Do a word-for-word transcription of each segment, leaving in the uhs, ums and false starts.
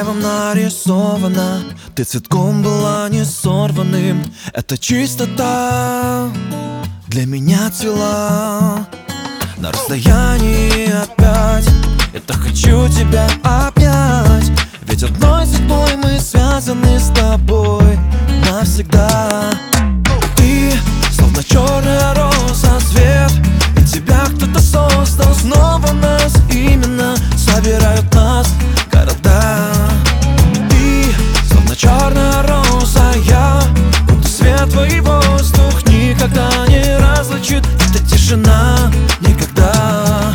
древом нарисована, ты цветком была не сорванным. Это чистота для меня цвела на расстоянии опять. Я так хочу тебя обнять, ведь одной судьбой мы связаны с тобой навсегда. Ты словно черная роза, свет, и тебя кто-то создал. Снова нас именно собирают нас города. Ты словно черная роза, я будто свет, твой воздух никогда не разлучит. Это тишина никогда.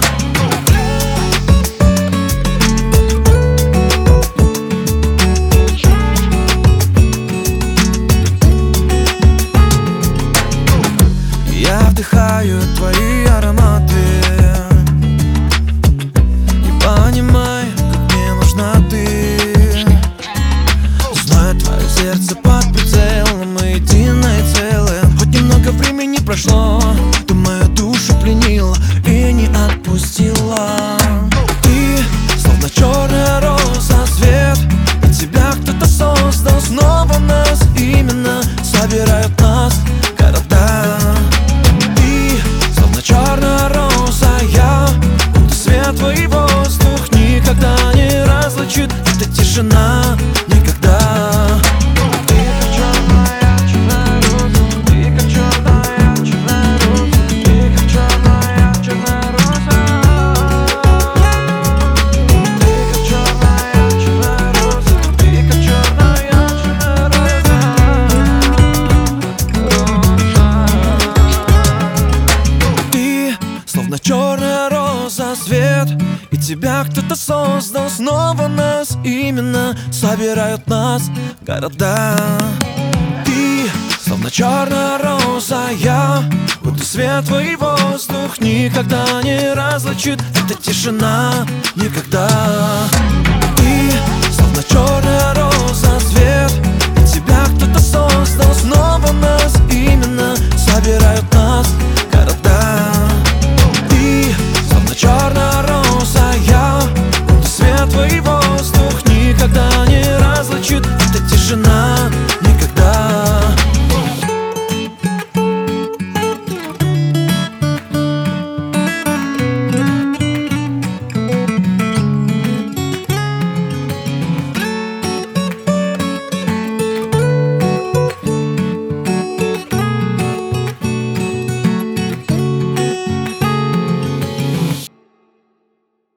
Я вдыхаю твои ароматы и понимаю, как мне нужна ты. Знаю твое сердце под прицелом, мы единое целое. Хоть немного времени прошло, ты мою душу пленила и не отпустила. Ты словно черная роза, свет, и тебя кто-то создал. Снова нас именно собирают нас города. Черная роза, я будто свет, твой воздух никогда не разлучит. Это тишина никогда. Ты как черная, черная роза, ты как черная, черная роза, ты как черная, черная роза. Ты как черная, черная роза, ты как черная, черная роза. Словно черная роза, свет, и тебя кто-то создал. Снова нас именно собирают нас города. Ты словно черная роза, я будто свет, твой воздух никогда не разлучит. Это тишина никогда. Ты словно черная роза,